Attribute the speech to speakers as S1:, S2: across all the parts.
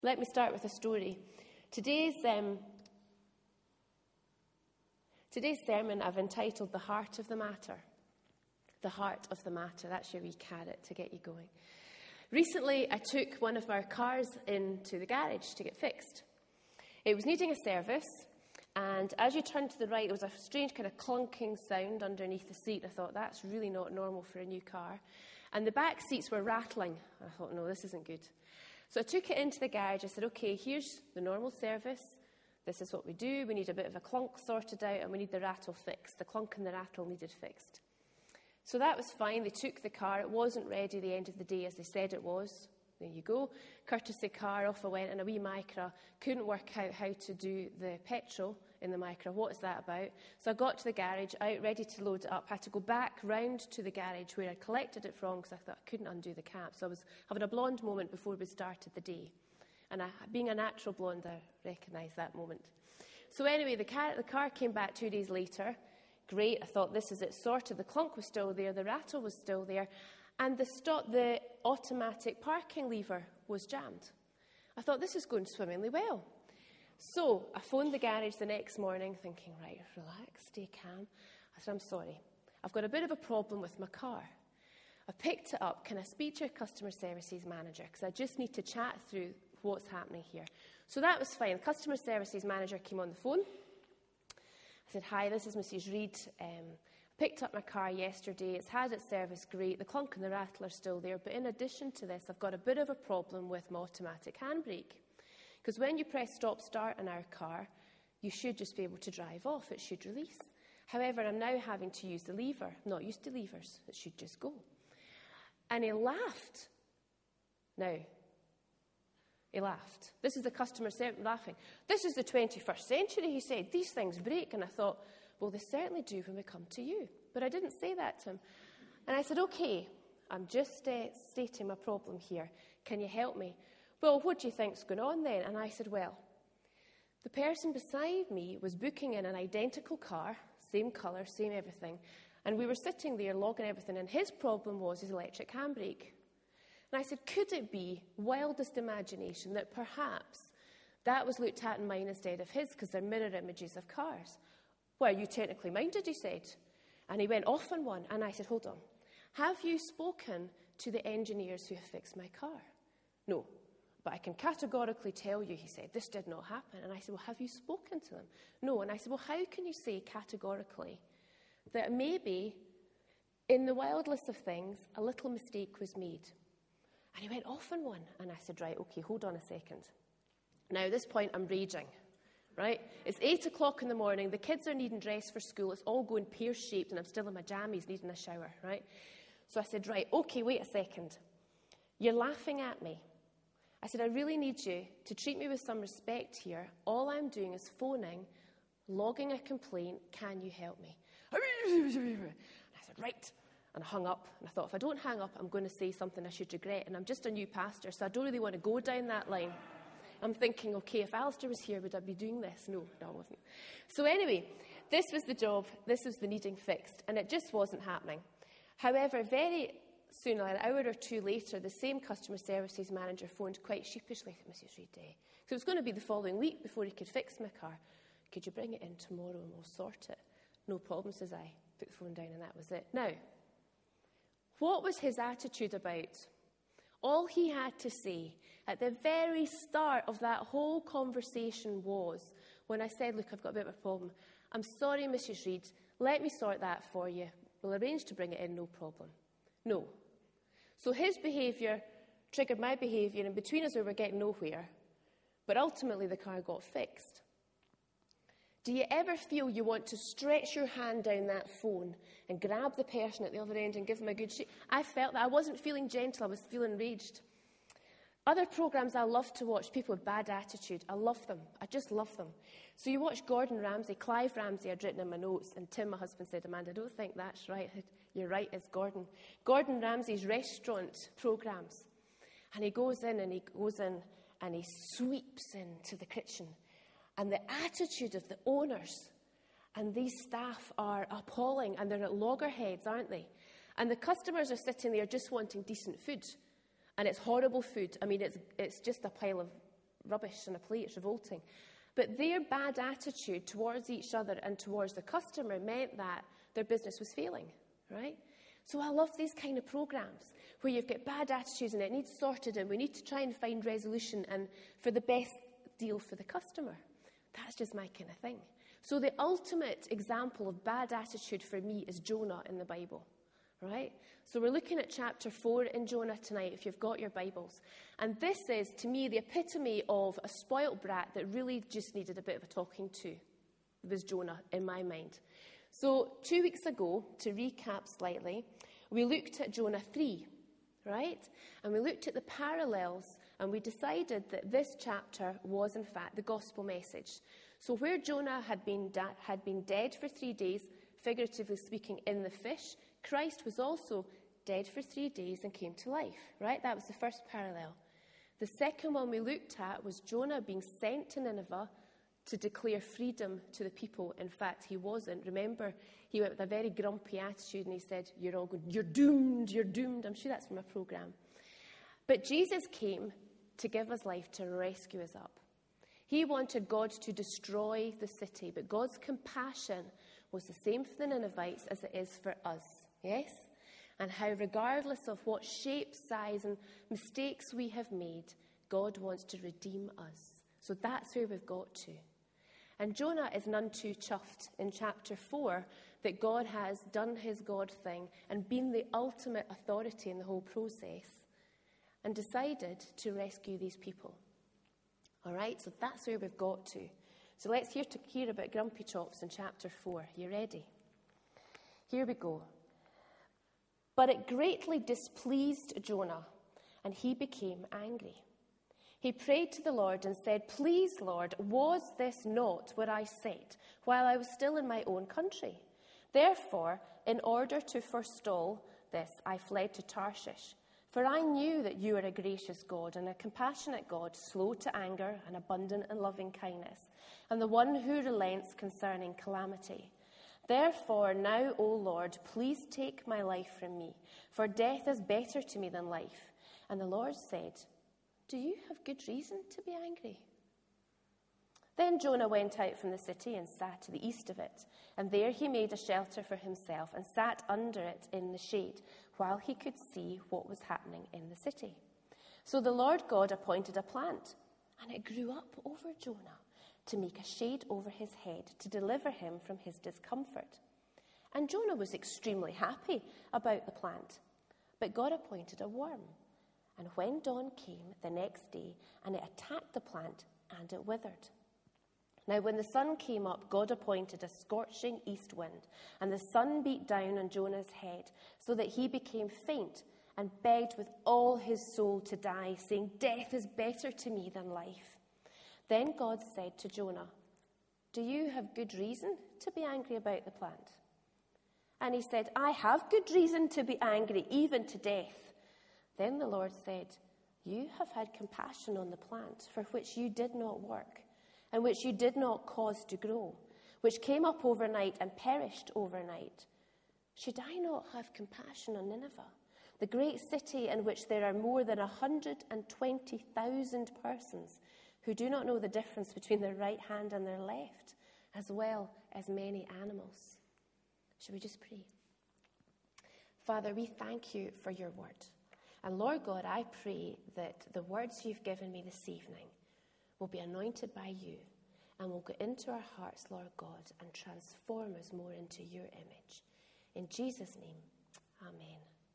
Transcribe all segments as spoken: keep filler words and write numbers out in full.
S1: Let me start with a story. Today's, um, today's sermon I've entitled The Heart of the Matter. The Heart of the Matter. That's your wee carrot to get you going. Recently, I took one of our cars into the garage to get fixed. It was needing a service, and as you turned to the right, there was a strange kind of clunking sound underneath the seat. I thought, that's really not normal for a new car. And the back seats were rattling. I thought, no, this isn't good. So I took it into the garage. I said, okay, here's the normal service. This is what we do. We need a bit of a clunk sorted out, and we need the rattle fixed. The clunk and the rattle needed fixed. So that was fine. They took the car. It wasn't ready at the end of the day as they said it was. There you go. Courtesy car, off I went in a wee Micra. Couldn't work out how to do the petrol in the Micra. What is that about? So I got to the garage, out, ready to load it up. Had to go back round to the garage where I collected it from because I thought I couldn't undo the cap. So I was having a blonde moment before we started the day. And I, being a natural blonde, I recognised that moment. So anyway, the car, the car came back two days later. Great. I thought, this is it sorted. The clunk was still there. The rattle was still there. And the, stop, the automatic parking lever was jammed. I thought, this is going swimmingly well. So I phoned the garage the next morning thinking, right, relax, stay calm. I said, I'm sorry. I've got a bit of a problem with my car. I picked it up. Can I speak to your customer services manager? Because I just need to chat through what's happening here. So that was fine. The customer services manager came on the phone. I said, hi, this is Missus Reid. Um, I picked up my car yesterday. It's had its service, great. The clunk and the rattle are still there. But in addition to this, I've got a bit of a problem with my automatic handbrake. Because when you press stop-start on our car, you should just be able to drive off. It should release. However, I'm now having to use the lever. I'm not used to levers. It should just go. And he laughed. Now, he laughed. This is the customer laughing. This is the twenty-first century, he said. These things break. And I thought, well, they certainly do when we come to you. But I didn't say that to him. And I said, okay, I'm just uh, stating my problem here. Can you help me? Well, what do you think's going on then? And I said, well, the person beside me was booking in an identical car, same colour, same everything. And we were sitting there logging everything. And his problem was his electric handbrake. And I said, could it be wildest imagination that perhaps that was looked at in mine instead of his because they're mirror images of cars? Well, you technically minded, he said. And he went off on one. And I said, hold on. Have you spoken to the engineers who have fixed my car? No. But I can categorically tell you, he said, this did not happen. And I said, well, have you spoken to them? No. And I said, well, how can you say categorically that maybe in the wildest of things, a little mistake was made? And he went off on one. And I said, right, okay, hold on a second. Now, at this point, I'm raging, right? It's eight o'clock in the morning. The kids are needing dress for school. It's all going pear-shaped, and I'm still in my jammies needing a shower, right? So I said, right, okay, wait a second. You're laughing at me. I said, I really need you to treat me with some respect here. All I'm doing is phoning, logging a complaint. Can you help me? And I said, right. And I hung up. And I thought, if I don't hang up, I'm going to say something I should regret. And I'm just a new pastor, so I don't really want to go down that line. I'm thinking, okay, if Alistair was here, would I be doing this? No, no, I wasn't. So anyway, this was the job. This was the needing fixed. And it just wasn't happening. However, very soon, an hour or two later, the same customer services manager phoned quite sheepishly, Missus Reid. So it was going to be the following week before he could fix my car. Could you bring it in tomorrow and we'll sort it? No problem, says I. Put the phone down and that was it. Now, what was his attitude about? All he had to say at the very start of that whole conversation was, when I said, look, I've got a bit of a problem. I'm sorry, Missus Reid. Let me sort that for you. We'll arrange to bring it in, no problem. No. So his behaviour triggered my behaviour, and between us we were getting nowhere. But ultimately the car got fixed. Do you ever feel you want to stretch your hand down that phone and grab the person at the other end and give them a good shake? I felt that. I wasn't feeling gentle. I was feeling enraged. Other programmes I love to watch, people with bad attitude. I love them. I just love them. So you watch Gordon Ramsay, Clive Ramsay, I'd written in my notes, and Tim, my husband, said, Amanda, I don't think that's right. You're right, it's Gordon. Gordon Ramsay's restaurant programmes. And he goes in and he goes in and he sweeps into the kitchen. And the attitude of the owners and these staff are appalling, and they're at loggerheads, aren't they? And the customers are sitting there just wanting decent food. And it's horrible food. I mean, it's it's just a pile of rubbish on a plate, it's revolting. But their bad attitude towards each other and towards the customer meant that their business was failing, right? So I love these kind of programs where you've got bad attitudes and it needs sorted and we need to try and find resolution and for the best deal for the customer. That's just my kind of thing. So the ultimate example of bad attitude for me is Jonah in the Bible, right? So we're looking at chapter four in Jonah tonight, if you've got your Bibles. And this is, to me, the epitome of a spoilt brat that really just needed a bit of a talking to. It was Jonah, in my mind. So two weeks ago, to recap slightly, we looked at Jonah three, right? And we looked at the parallels, and we decided that this chapter was, in fact, the gospel message. So where Jonah had been, da- had been dead for three days, figuratively speaking, in the fish, Christ was also dead for three days and came to life, right? That was the first parallel. The second one we looked at was Jonah being sent to Nineveh to declare freedom to the people. In fact, he wasn't. Remember, he went with a very grumpy attitude and he said, you're all good. You're doomed, you're doomed. I'm sure that's from a program. But Jesus came to give us life, to rescue us up. He wanted God to destroy the city, but God's compassion was the same for the Ninevites as it is for us, yes? And how regardless of what shape, size, and mistakes we have made, God wants to redeem us. So that's where we've got to. And Jonah is none too chuffed in chapter four that God has done his God thing and been the ultimate authority in the whole process and decided to rescue these people. All right, so that's where we've got to. So let's hear, to hear about Grumpy Chops in chapter four. You ready? Here we go. But it greatly displeased Jonah, and he became angry. He prayed to the Lord and said, please, Lord, was this not what I said while I was still in my own country? Therefore, in order to forestall this, I fled to Tarshish. For I knew that you are a gracious God and a compassionate God, slow to anger and abundant in loving kindness, and the one who relents concerning calamity. Therefore, now, O Lord, please take my life from me, for death is better to me than life. And the Lord said, do you have good reason to be angry? Then Jonah went out from the city and sat to the east of it, and there he made a shelter for himself and sat under it in the shade, while he could see what was happening in the city. So the Lord God appointed a plant, and it grew up over Jonah to make a shade over his head, to deliver him from his discomfort. And Jonah was extremely happy about the plant. But God appointed a worm. And when dawn came the next day, and it attacked the plant, and it withered. Now when the sun came up, God appointed a scorching east wind, and the sun beat down on Jonah's head, so that he became faint, and begged with all his soul to die, saying, death is better to me than life. Then God said to Jonah, do you have good reason to be angry about the plant? And he said, I have good reason to be angry, even to death. Then the Lord said, you have had compassion on the plant, for which you did not work, and which you did not cause to grow, which came up overnight and perished overnight. Should I not have compassion on Nineveh, the great city in which there are more than one hundred twenty thousand persons who do not know the difference between their right hand and their left, as well as many animals? Shall we just pray? Father, we thank you for your word. And Lord God, I pray that the words you've given me this evening will be anointed by you and will go into our hearts, Lord God, and transform us more into your image. In Jesus' name, amen.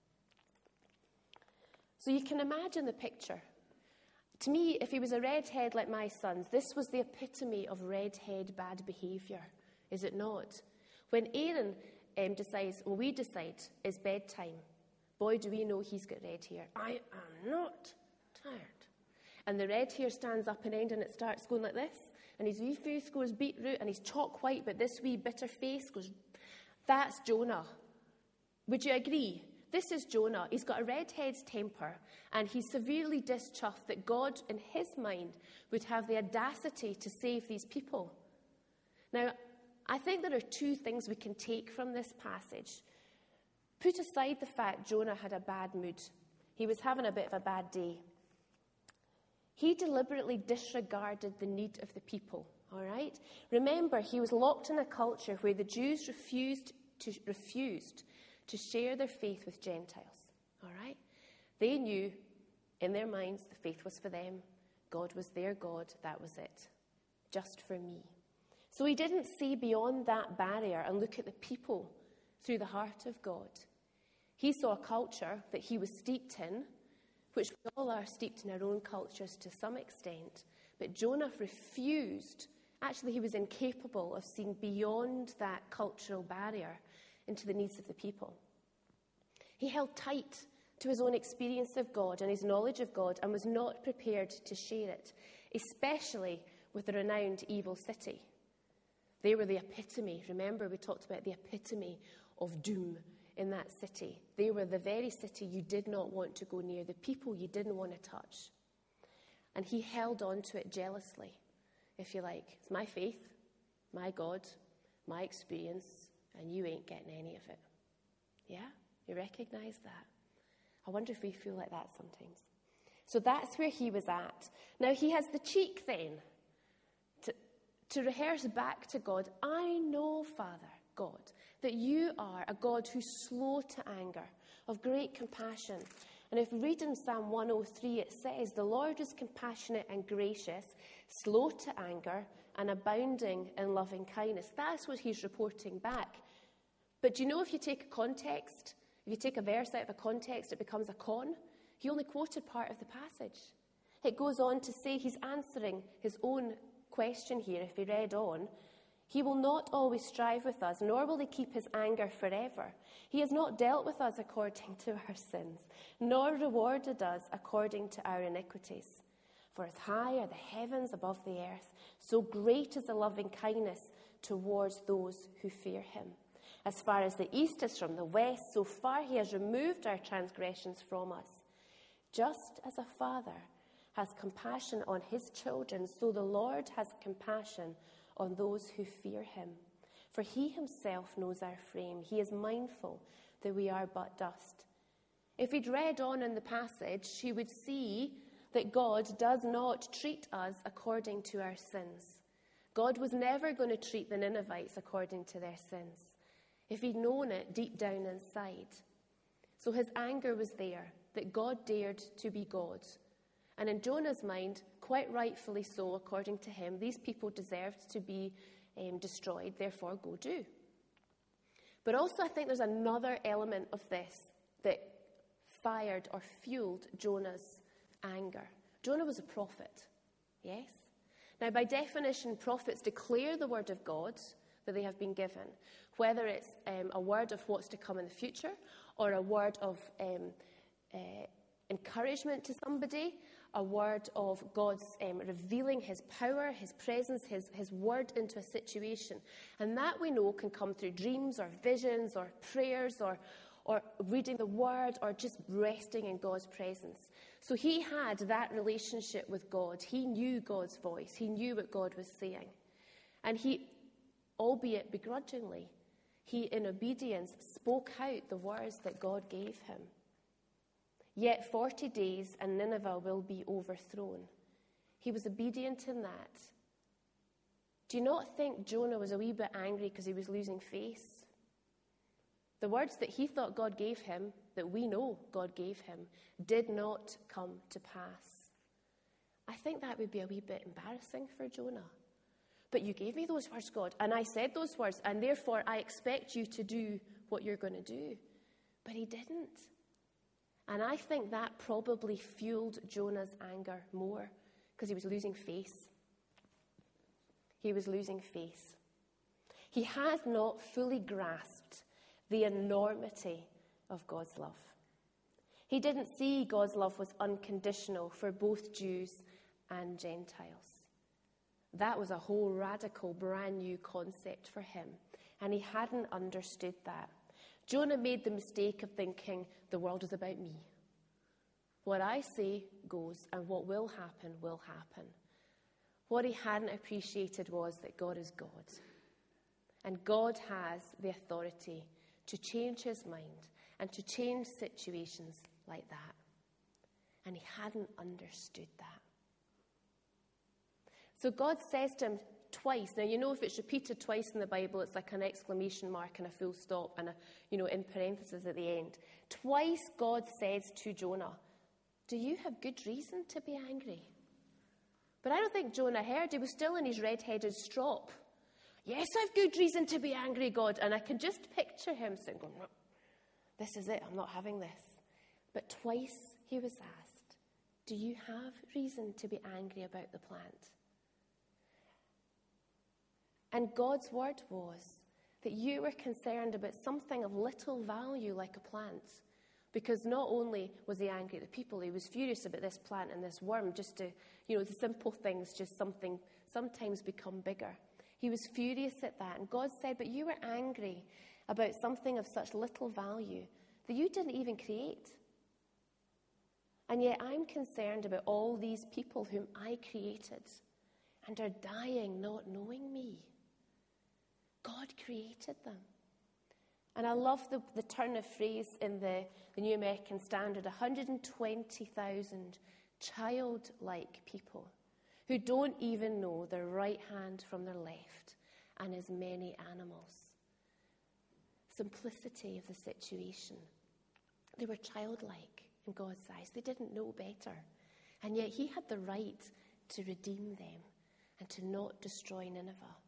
S1: So you can imagine the picture. To me, if he was a redhead like my sons, this was the epitome of redhead bad behaviour, is it not? When Aaron um, decides, well, we decide it's bedtime, boy, do we know he's got red hair. I am not tired. And the red hair stands up and end and it starts going like this. And his wee face goes beetroot and he's chalk white, but this wee bitter face goes, that's Jonah. Would you agree? This is Jonah. He's got a redhead's temper and he's severely dischuffed that God, in his mind, would have the audacity to save these people. Now, I think there are two things we can take from this passage. Put aside the fact Jonah had a bad mood. He was having a bit of a bad day. He deliberately disregarded the need of the people, all right? Remember, he was locked in a culture where the Jews refused to, refused to share their faith with Gentiles, all right? They knew in their minds the faith was for them. God was their God. That was it. Just for me. So he didn't see beyond that barrier and look at the people through the heart of God. He saw a culture that he was steeped in, which we all are steeped in our own cultures to some extent. But Jonah refused. Actually, he was incapable of seeing beyond that cultural barrier into the needs of the people. He held tight to his own experience of God and his knowledge of God and was not prepared to share it, especially with the renowned evil city. They were the epitome. Remember, we talked about the epitome of doom in that city. They were the very city you did not want to go near, the people you didn't want to touch. And he held on to it jealously, if you like. It's my faith, my God, my experience, and you ain't getting any of it. Yeah? You recognize that? I wonder if we feel like that sometimes. So that's where he was at. Now he has the cheek then to, to rehearse back to God, I know, Father, God, that you are a God who's slow to anger, of great compassion. And if we read in Psalm one oh three, it says, the Lord is compassionate and gracious, slow to anger, and abounding in loving kindness. That's what he's reporting back. But do you know, if you take a context, if you take a verse out of a context, it becomes a con. He only quoted part of the passage. It goes on to say he's answering his own question here, if he read on. He will not always strive with us, nor will he keep his anger forever. He has not dealt with us according to our sins, nor rewarded us according to our iniquities. For as high are the heavens above the earth, so great is the loving kindness towards those who fear him. As far as the east is from the west, so far he has removed our transgressions from us. Just as a father has compassion on his children, so the Lord has compassion on those who fear him. For he himself knows our frame. He is mindful that we are but dust. If he'd read on in the passage, he would see that God does not treat us according to our sins. God was never going to treat the Ninevites according to their sins, if he'd known it deep down inside. So his anger was there, that God dared to be God. And in Jonah's mind, quite rightfully so, according to him, these people deserved to be um, destroyed, therefore go do. But also I think there's another element of this that fired or fueled Jonah's anger. Jonah was a prophet, yes? Now, by definition, prophets declare the word of God that they have been given, whether it's um, a word of what's to come in the future or a word of um, uh, encouragement to somebody, a word of God's um, revealing his power, his presence, his, his word into a situation. And that we know can come through dreams or visions or prayers or, or reading the word or just resting in God's presence. So he had that relationship with God. He knew God's voice. He knew what God was saying. And he, albeit begrudgingly, he in obedience spoke out the words that God gave him. Yet forty days and Nineveh will be overthrown. He was obedient in that. Do you not think Jonah was a wee bit angry because he was losing face? The words that he thought God gave him, that we know God gave him, did not come to pass. I think that would be a wee bit embarrassing for Jonah. But you gave me those words, God, and I said those words, and therefore I expect you to do what you're going to do. But he didn't. And I think that probably fueled Jonah's anger more because he was losing face. He was losing face. He had not fully grasped the enormity of God's love. He didn't see God's love was unconditional for both Jews and Gentiles. That was a whole radical, brand new concept for him, and he hadn't understood that. Jonah made the mistake of thinking, the world is about me. What I say goes, and what will happen will happen. What he hadn't appreciated was that God is God. And God has the authority to change his mind and to change situations like that. And he hadn't understood that. So God says to him twice. Now, you know, if it's repeated twice in the Bible, it's like an exclamation mark and a full stop and a, you know, in parentheses at the end. Twice God says to Jonah, do you have good reason to be angry? But I don't think Jonah heard. He was still in his red-headed strop. Yes, I've good reason to be angry, God. And I can just picture him saying, no, this is it, I'm not having this. But twice he was asked, do you have reason to be angry about the plant? And God's word was that you were concerned about something of little value like a plant. Because not only was he angry at the people, he was furious about this plant and this worm, just to, you know, the simple things, just something, sometimes become bigger. He was furious at that. And God said, but you were angry about something of such little value that you didn't even create. And yet I'm concerned about all these people whom I created and are dying not knowing me. God created them. And I love the, the turn of phrase in the, the New American Standard, one hundred twenty thousand childlike people who don't even know their right hand from their left, and as many animals. Simplicity of the situation. They were childlike in God's eyes. They didn't know better. And yet he had the right to redeem them and to not destroy Nineveh.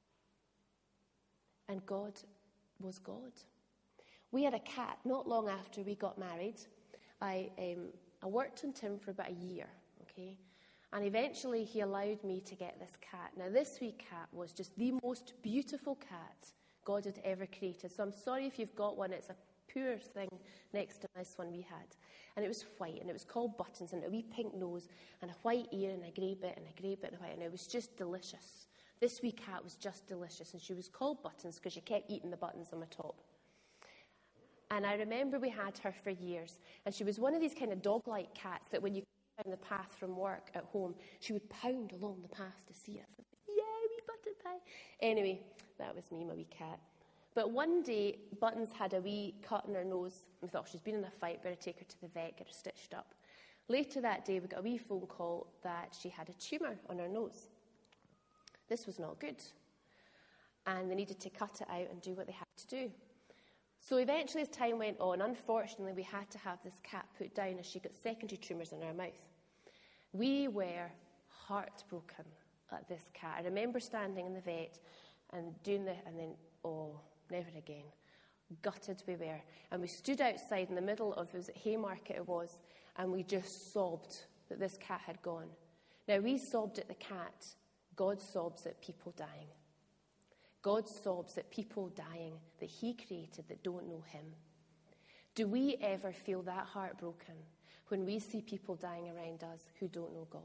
S1: And God was God. We had a cat not long after we got married. I um, I worked on Tim for about a year, okay? And eventually he allowed me to get this cat. Now this wee cat was just the most beautiful cat God had ever created. So I'm sorry if you've got one. It's a poor thing next to this one we had. And it was white, and it was called Buttons, and a wee pink nose, and a white ear, and a grey bit, and a grey bit, and a white, and it was just delicious. This wee cat was just delicious, and she was called Buttons because she kept eating the buttons on the top. And I remember we had her for years, and she was one of these kind of dog-like cats that when you came down the path from work at home, she would pound along the path to see us. Yeah, wee Button pie. Anyway, that was me, my wee cat. But one day, Buttons had a wee cut in her nose. We thought, she's been in a fight, better take her to the vet, get her stitched up. Later that day, we got a wee phone call that she had a tumour on her nose. This was not good. And they needed to cut it out and do what they had to do. So eventually, as time went on, unfortunately, we had to have this cat put down as she got secondary tumours in her mouth. We were heartbroken at this cat. I remember standing in the vet and doing the, and then, oh, never again. Gutted we were. And we stood outside in the middle of, it was at Haymarket it was, and we just sobbed that this cat had gone. Now, we sobbed at the cat. God sobs at people dying. God sobs at people dying that he created that don't know him. Do we ever feel that heartbroken when we see people dying around us who don't know God?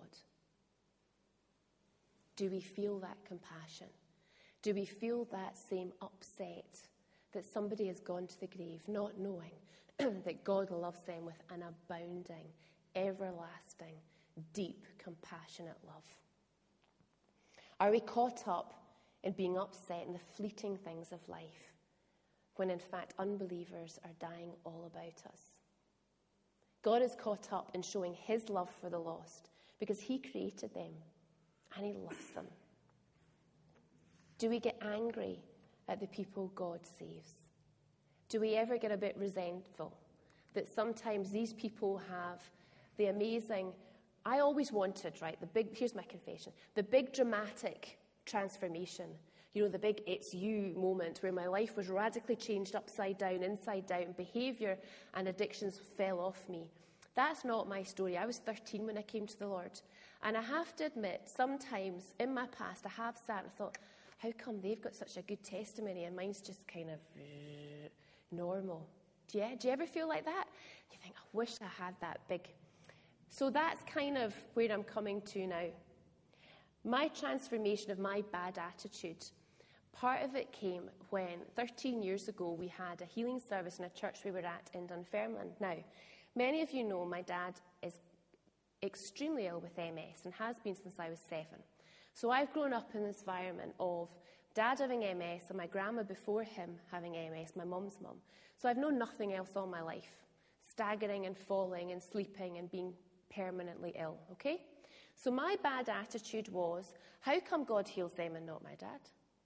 S1: Do we feel that compassion? Do we feel that same upset that somebody has gone to the grave not knowing that God loves them with an abounding, everlasting, deep, compassionate love? Are we caught up in being upset in the fleeting things of life, when in fact unbelievers are dying all about us? God is caught up in showing his love for the lost because he created them and he loves them. Do we get angry at the people God saves? Do we ever get a bit resentful that sometimes these people have the amazing, I always wanted, right, the big, here's my confession, the big dramatic transformation, you know, the big it's you moment where my life was radically changed upside down, inside down, behaviour and addictions fell off me. That's not my story. I was thirteen when I came to the Lord. And I have to admit, sometimes in my past I have sat and thought, how come they've got such a good testimony and mine's just kind of uh, normal? Do you, do you ever feel like that? You think, I wish I had that big. So that's kind of where I'm coming to now. My transformation of my bad attitude, part of it came when thirteen years ago we had a healing service in a church we were at in Dunfermline. Now, many of you know my dad is extremely ill with M S and has been since I was seven. So I've grown up in this environment of dad having M S and my grandma before him having M S, my mum's mum. So I've known nothing else all my life, staggering and falling and sleeping and being permanently ill, okay? So my bad attitude was, how come God heals them and not my dad?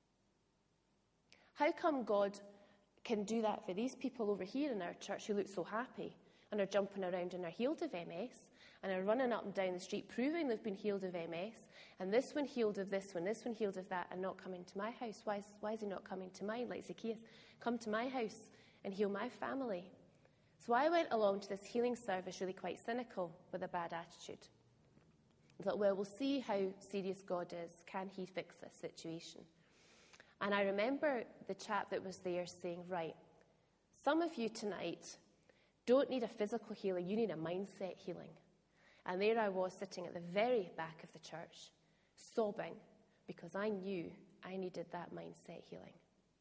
S1: How come God can do that for these people over here in our church who look so happy and are jumping around and are healed of M S and are running up and down the street proving they've been healed of M S, and this one healed of this one, this one healed of that, and not coming to my house? Why is, why is he not coming to mine like Zacchaeus? Come to my house and heal my family. So I went along to this healing service really quite cynical with a bad attitude. I thought, well, we'll see how serious God is. Can he fix this situation? And I remember the chap that was there saying, right, some of you tonight don't need a physical healing, you need a mindset healing. And there I was sitting at the very back of the church, sobbing, because I knew I needed that mindset healing.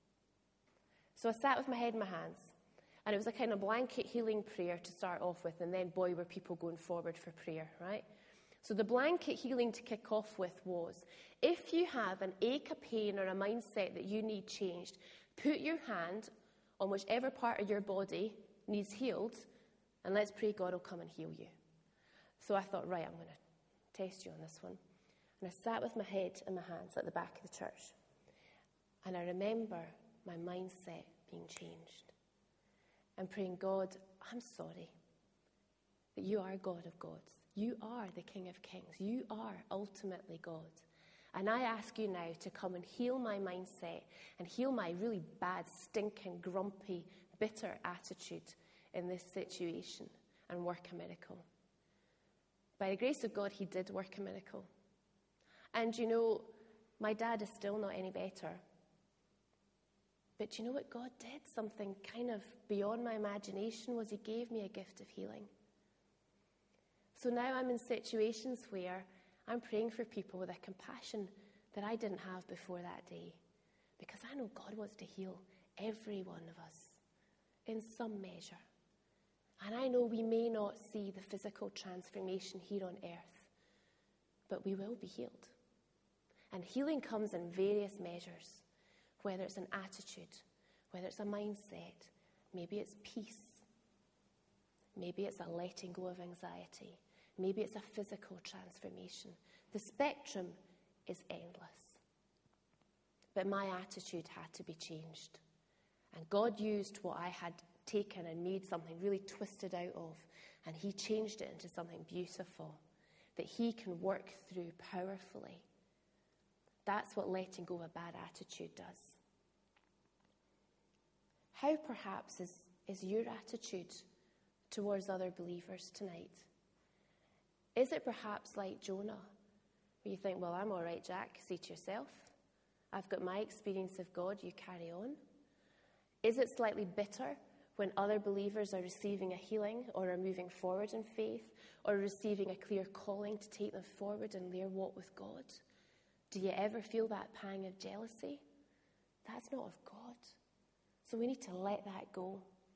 S1: So I sat with my head in my hands, and it was a kind of blanket healing prayer to start off with, and then, boy, were people going forward for prayer, right? So the blanket healing to kick off with was, if you have an ache, a pain, or a mindset that you need changed, put your hand on whichever part of your body needs healed, and let's pray God will come and heal you. So I thought, right, I'm going to test you on this one. And I sat with my head in my hands at the back of the church. And I remember my mindset being changed. And praying, God, I'm sorry that you are God of gods. You are the King of kings. You are ultimately God. And I ask you now to come and heal my mindset and heal my really bad, stinking, grumpy, bitter attitude in this situation and work a miracle. By the grace of God, he did work a miracle. And you know, my dad is still not any better. But you know what God did? Something kind of beyond my imagination was he gave me a gift of healing. So now I'm in situations where I'm praying for people with a compassion that I didn't have before that day. Because I know God wants to heal every one of us in some measure. And I know we may not see the physical transformation here on earth, but we will be healed. And healing comes in various measures, whether it's an attitude, whether it's a mindset, maybe it's peace, maybe it's a letting go of anxiety, maybe it's a physical transformation. The spectrum is endless. But my attitude had to be changed. And God used what I had taken and made something really twisted out of, and he changed it into something beautiful that he can work through powerfully. That's what letting go of a bad attitude does. How perhaps is, is your attitude towards other believers tonight? Is it perhaps like Jonah, where you think, well, I'm all right, Jack, see to yourself. I've got my experience of God, you carry on. Is it slightly bitter when other believers are receiving a healing or are moving forward in faith or receiving a clear calling to take them forward in their walk with God? Do you ever feel that pang of jealousy? That's not of God. So we need to let that go.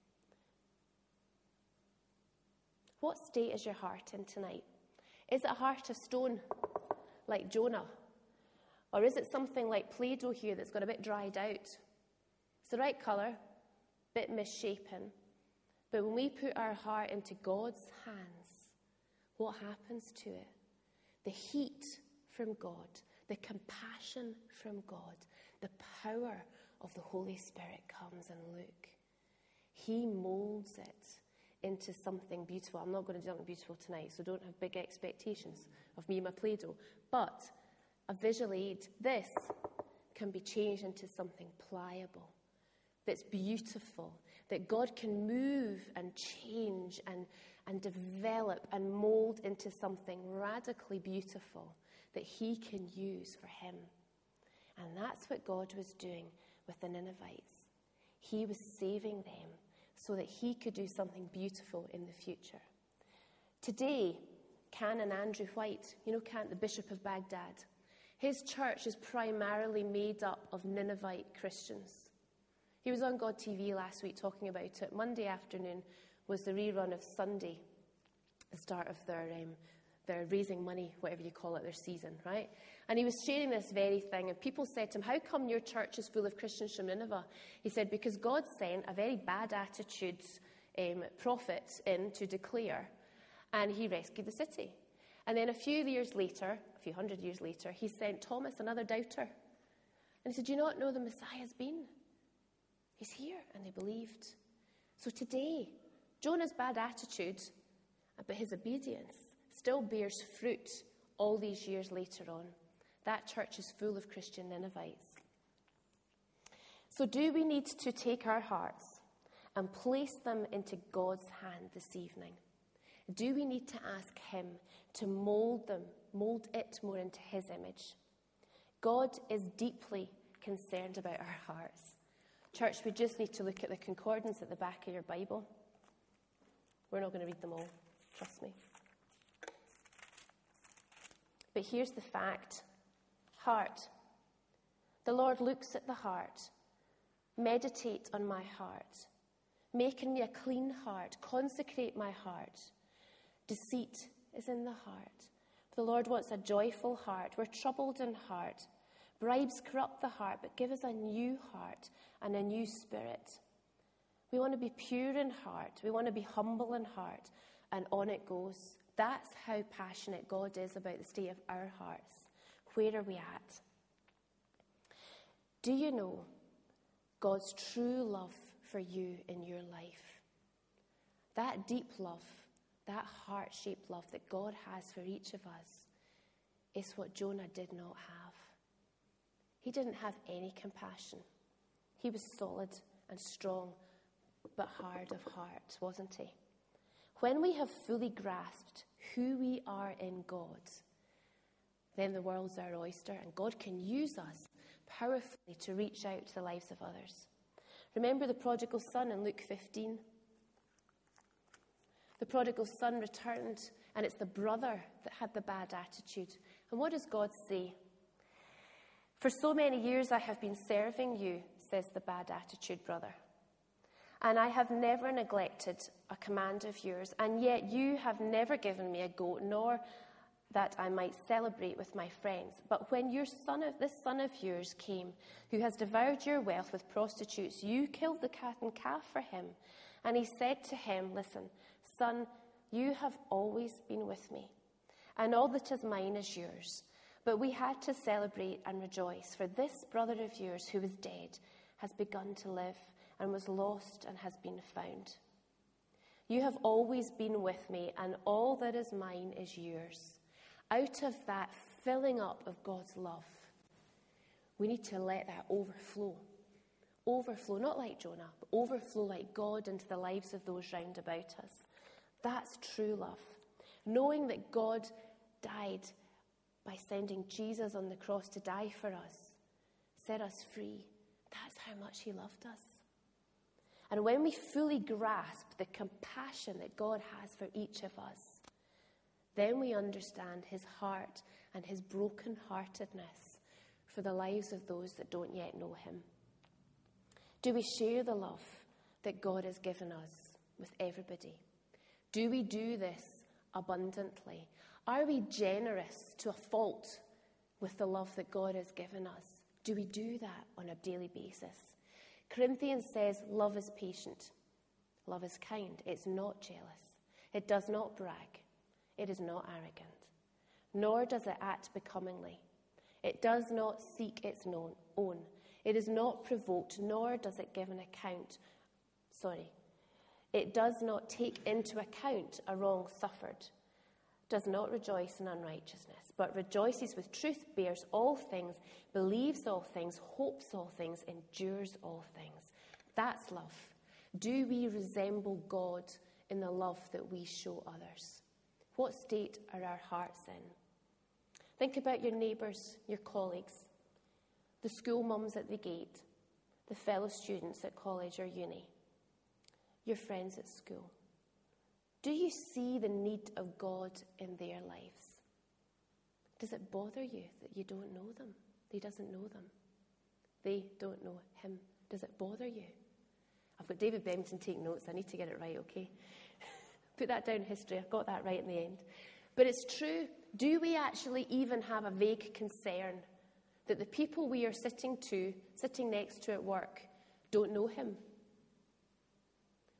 S1: What state is your heart in tonight? Is it a heart of stone, like Jonah? Or is it something like Play-Doh here that's got a bit dried out? It's the right colour, bit misshapen. But when we put our heart into God's hands, what happens to it? The heat from God, the compassion from God, the power of the Holy Spirit comes, and look, he molds it into something beautiful. I'm not going to do something beautiful tonight, so don't have big expectations of me and my Play-Doh. But a visual aid, this can be changed into something pliable, that's beautiful, that God can move and change and, and develop and mold into something radically beautiful that he can use for him. And that's what God was doing with the Ninevites. He was saving them so that he could do something beautiful in the future. Today, Canon Andrew White, you know, Can, the Bishop of Baghdad, his church is primarily made up of Ninevite Christians. He was on God T V last week talking about it. Monday afternoon was the rerun of Sunday, the start of their um, their raising money, whatever you call it, their season, right? And he was sharing this very thing, and people said to him, how come your church is full of Christians from Nineveh? He said, because God sent a very bad attitude um, prophet in to declare, and he rescued the city. And then a few years later, a few hundred years later, he sent Thomas, another doubter. And he said, do you not know the Messiah's been? He's here. And they believed. So today, Jonah's bad attitude, but his obedience, still bears fruit all these years later on. That church is full of Christian Ninevites. So do we need to take our hearts and place them into God's hand this evening? Do we need to ask him to mold them, mold it more into his image? God is deeply concerned about our hearts. Church, we just need to look at the concordance at the back of your Bible. We're not going to read them all, trust me. But here's the fact. Heart. The Lord looks at the heart. Meditate on my heart. Make in me a clean heart. Consecrate my heart. Deceit is in the heart. The Lord wants a joyful heart. We're troubled in heart. Bribes corrupt the heart, but give us a new heart and a new spirit. We want to be pure in heart. We want to be humble in heart. And on it goes. That's how passionate God is about the state of our hearts. Where are we at? Do you know God's true love for you in your life? That deep love, that heart-shaped love that God has for each of us is what Jonah did not have. He didn't have any compassion. He was solid and strong, but hard of heart, wasn't he? When we have fully grasped who we are in God, then the world's our oyster, and God can use us powerfully to reach out to the lives of others. Remember the prodigal son in Luke fifteen? The prodigal son returned, and it's the brother that had the bad attitude. And what does God say? For so many years I have been serving you, says the bad attitude brother. And I have never neglected a command of yours, and yet you have never given me a goat, nor that I might celebrate with my friends. But when your son of, this son of yours came, who has devoured your wealth with prostitutes, you killed the cat and calf for him. And he said to him, listen, son, you have always been with me, and all that is mine is yours. But we had to celebrate and rejoice, for this brother of yours who was dead has begun to live, and was lost and has been found. You have always been with me, and all that is mine is yours. Out of that filling up of God's love, we need to let that overflow. Overflow, not like Jonah, but overflow like God into the lives of those round about us. That's true love. Knowing that God died by sending Jesus on the cross to die for us, set us free. That's how much he loved us. And when we fully grasp the compassion that God has for each of us, then we understand his heart and his brokenheartedness for the lives of those that don't yet know him. Do we share the love that God has given us with everybody? Do we do this abundantly? Are we generous to a fault with the love that God has given us? Do we do that on a daily basis? Corinthians says love is patient. Love is kind. It's not jealous. It does not brag. It is not arrogant. Nor does it act becomingly. It does not seek its own. It is not provoked, nor does it give an account. Sorry. It does not take into account a wrong suffered. Does not rejoice in unrighteousness, but rejoices with truth, bears all things, believes all things, hopes all things, endures all things. That's love. Do we resemble God in the love that we show others? What state are our hearts in? Think about your neighbours, your colleagues, the school mums at the gate, the fellow students at college or uni, your friends at school. Do you see the need of God in their lives? Does it bother you that you don't know them? He doesn't know them. They don't know him. Does it bother you? I've got David Bemington taking notes. I need to get it right, okay? Put that down in history. I got that right in the end. But it's true. Do we actually even have a vague concern that the people we are sitting to, sitting next to at work, don't know him?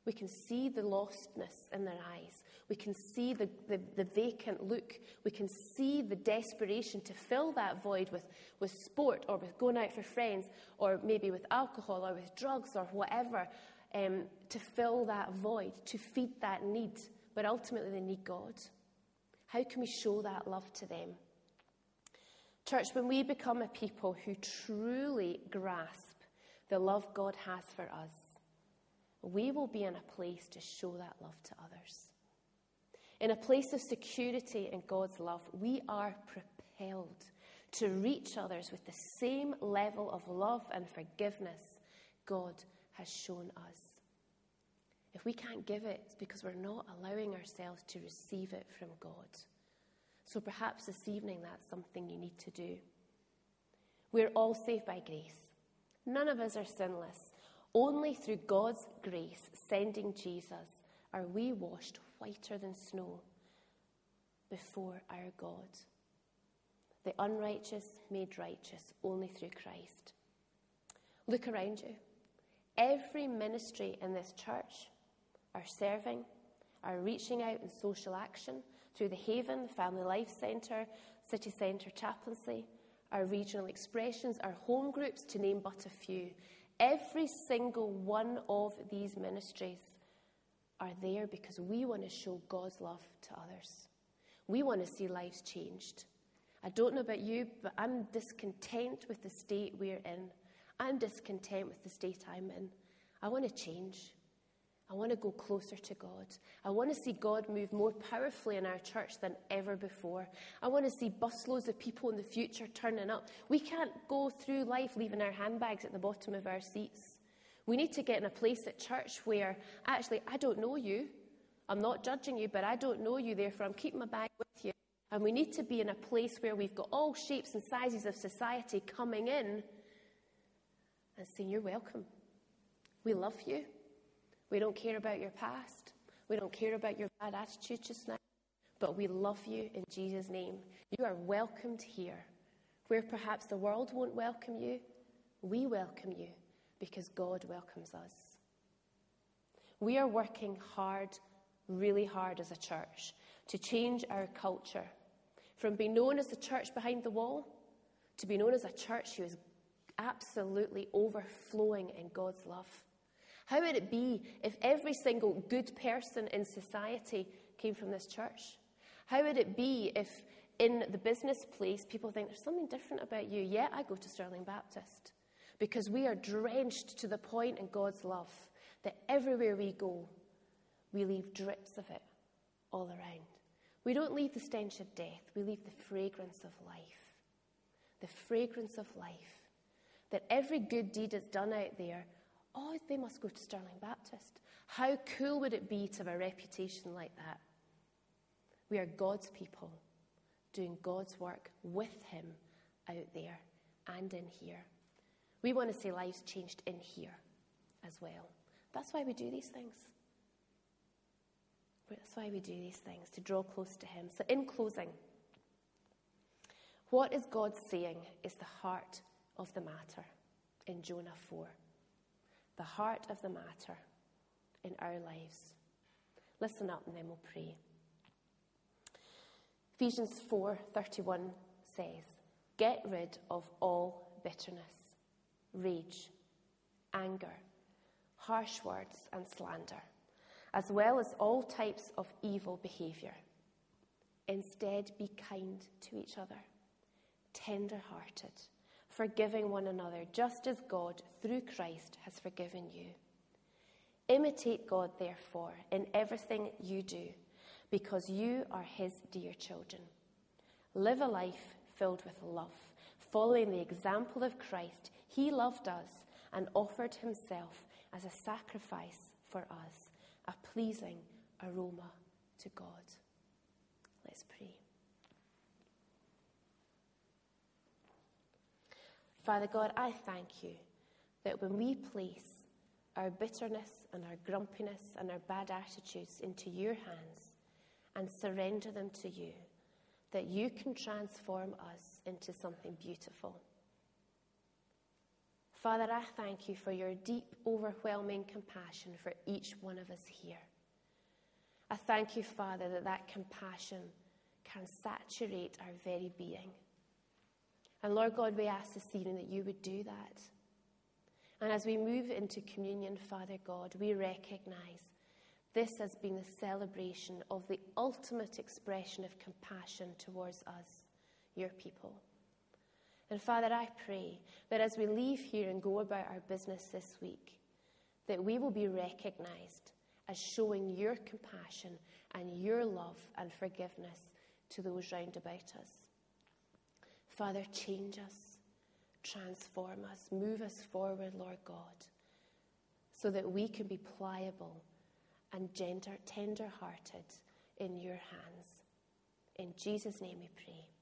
S1: We can see the lostness in their eyes. We can see the, the, the vacant look. We can see the desperation to fill that void with, with sport or with going out for friends or maybe with alcohol or with drugs or whatever, um, to fill that void, to feed that need. But ultimately they need God. How can we show that love to them? Church, when we become a people who truly grasp the love God has for us, we will be in a place to show that love to others. In a place of security in God's love, we are propelled to reach others with the same level of love and forgiveness God has shown us. If we can't give it, it's because we're not allowing ourselves to receive it from God. So perhaps this evening that's something you need to do. We're all saved by grace. None of us are sinless. Only through God's grace, sending Jesus, are we washed whiter than snow before our God. The unrighteous made righteous only through Christ. Look around you. Every ministry in this church, our serving, our reaching out in social action through the Haven, Family Life Centre, City Centre Chaplaincy, our regional expressions, our home groups, to name but a few. Every single one of these ministries are there because we want to show God's love to others. We want to see lives changed. I don't know about you, but I'm discontent with the state we're in. I'm discontent with the state I'm in. I want to change. I want to go closer to God. I want to see God move more powerfully in our church than ever before. I want to see busloads of people in the future turning up. We can't go through life leaving our handbags at the bottom of our seats. We need to get in a place at church where, actually, I don't know you. I'm not judging you, but I don't know you, therefore I'm keeping my bag with you. And we need to be in a place where we've got all shapes and sizes of society coming in and saying, you're welcome. We love you. We don't care about your past. We don't care about your bad attitude just now. But we love you in Jesus' name. You are welcomed here. Where perhaps the world won't welcome you, we welcome you because God welcomes us. We are working hard, really hard as a church to change our culture from being known as the church behind the wall to be known as a church who is absolutely overflowing in God's love. How would it be if every single good person in society came from this church? How would it be if in the business place people think there's something different about you? Yeah, I go to Stirling Baptist because we are drenched to the point in God's love that everywhere we go, we leave drips of it all around. We don't leave the stench of death. We leave the fragrance of life. The fragrance of life. That every good deed is done out there. Oh, they must go to Stirling Baptist. How cool would it be to have a reputation like that? We are God's people doing God's work with him out there and in here. We want to see lives changed in here as well. That's why we do these things. That's why we do these things, to draw close to him. So in closing, what is God saying is the heart of the matter in Jonah four? The heart of the matter in our lives. Listen up and then we'll pray. Ephesians four thirty-one says, get rid of all bitterness, rage, anger, harsh words and slander, as well as all types of evil behaviour. Instead, be kind to each other, tender-hearted, forgiving one another, just as God, through Christ, has forgiven you. Imitate God, therefore, in everything you do, because you are his dear children. Live a life filled with love, following the example of Christ. He loved us and offered himself as a sacrifice for us, a pleasing aroma to God. Let's pray. Father God, I thank you that when we place our bitterness and our grumpiness and our bad attitudes into your hands and surrender them to you, that you can transform us into something beautiful. Father, I thank you for your deep, overwhelming compassion for each one of us here. I thank you, Father, that that compassion can saturate our very being. And Lord God, we ask this evening that you would do that. And as we move into communion, Father God, we recognize this has been the celebration of the ultimate expression of compassion towards us, your people. And Father, I pray that as we leave here and go about our business this week, that we will be recognized as showing your compassion and your love and forgiveness to those round about us. Father, change us, transform us, move us forward, Lord God, so that we can be pliable and tender-hearted in your hands. In Jesus' name we pray.